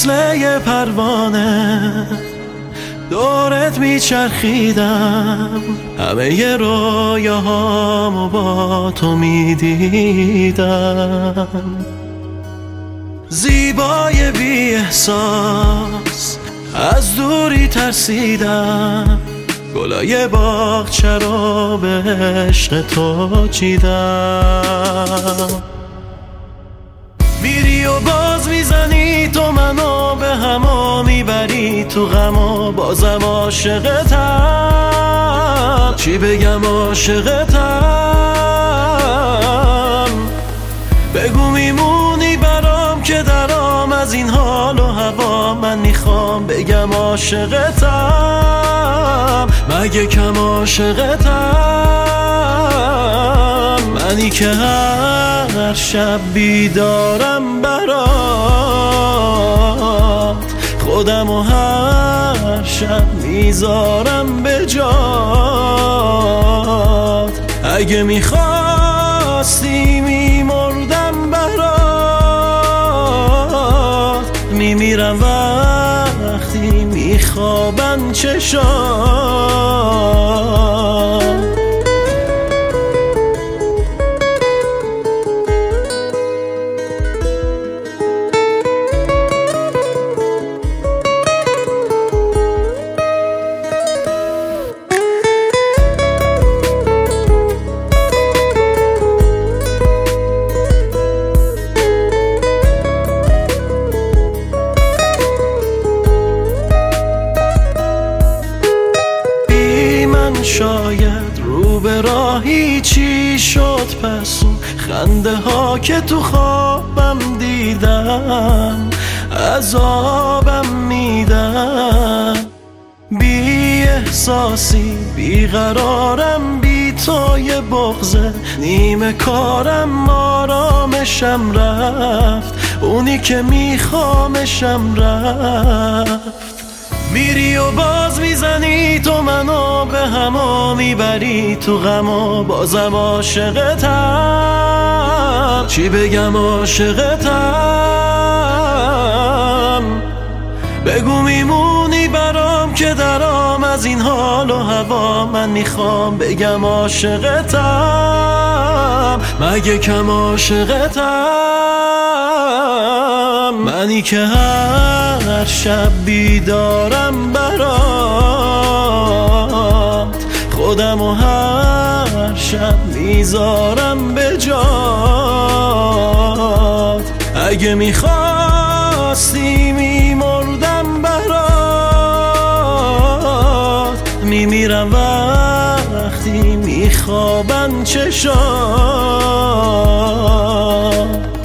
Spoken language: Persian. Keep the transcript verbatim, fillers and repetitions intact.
مثل یه پروانه دورت میچرخیدم، همه ی رویاهامو با تو میدیدم. زیبای بی احساس از دوری ترسیدم، گلای باغچه رو به عشق تو چیدم. میری و باز میزنی تو منو به هما میبری تو غم و بازم عاشقتم. چی بگم عاشقتم؟ بگو میمونی برام که درام از این حال و هوا. من میخوام بگم عاشقتم، مگه کم عاشقتم؟ منی که هر شب بیدارم برات، خودم و هر شب میذارم به جات. اگه میخواستی میمردم برات، میمیرم وقتی میخوابن چشات. شاید رو به راهی چی شد پس اون خنده ها که تو خوابم دیدم عذابم میدن. بی احساسی بی قرارم، بی تو یه بغضه نیمه کارم. آرامشم رفت، اونی که میخوامشم رفت. میری و باز میزنی تو منو به هما میبری تو غم و بازم عاشقتم. چی بگم عاشقتم؟ بگو میمونی برام که درام از این حال و هوا. من میخوام بگم عاشقتم، مگه کم عاشقتم؟ منی که هر شب بیدارم برات، خودم و هر شب میذارم به جات. اگه میخواستی میمردم برات، میمیرم وقتی میخوابن چشات.